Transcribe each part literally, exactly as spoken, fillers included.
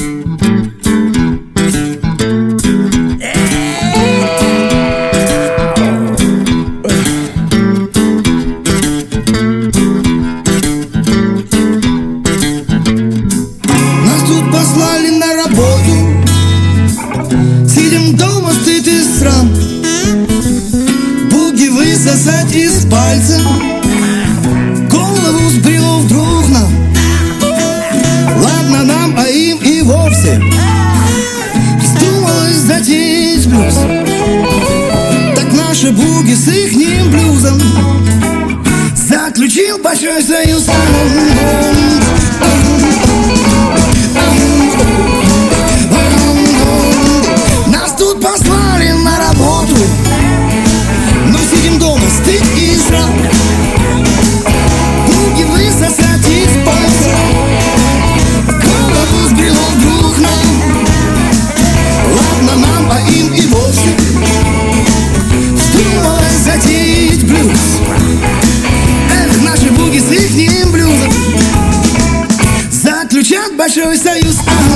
Высосать из пальца, голову сбрило вдруг нам. Ладно нам, а им и вовсе вздумалось затеять блюз. Так наши буги с ихним блюзом заключил большой союз. Нас тут послали на работу, сидим дома, стыд и срам. Буги высосать из пальца, голову сбрело вдруг нам. Ладно нам, а им и вовсе вздумалось затеять блюз. Эх, наши буги с ихним блюзом заключат большой союз.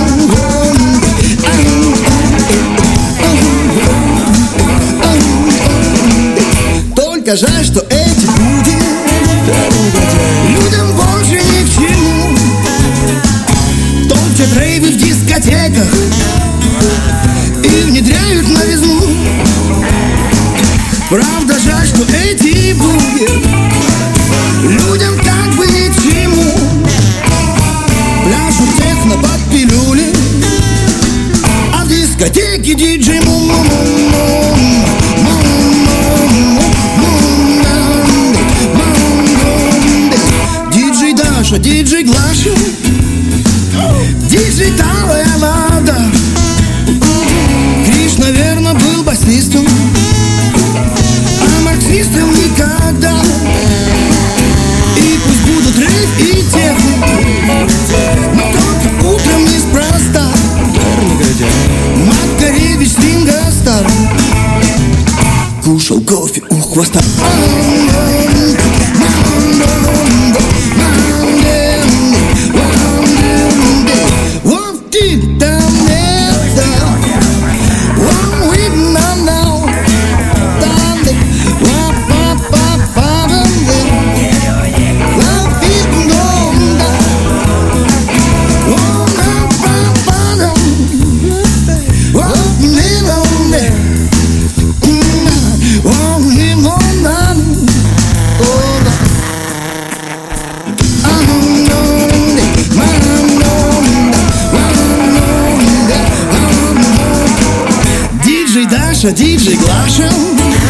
Только жаль, что эти буги людям больше ни к чему. Топчат рейвы в дискотеках и внедряют новизну. Правда, жаль, что эти буги людям как бы ни к чему. Пляшут техно под пилюли, а в дискотеке диджей мум-мум-мум. Диджей Глаша, диджей Талая Лада. Криш, наверное, был басистом, а марксистом никогда. И пусть будут рейв и техно, но только утром неспроста. Макаревич Ринго Стар кушал кофе у хвоста. Диджей Даша, диджей Глаша,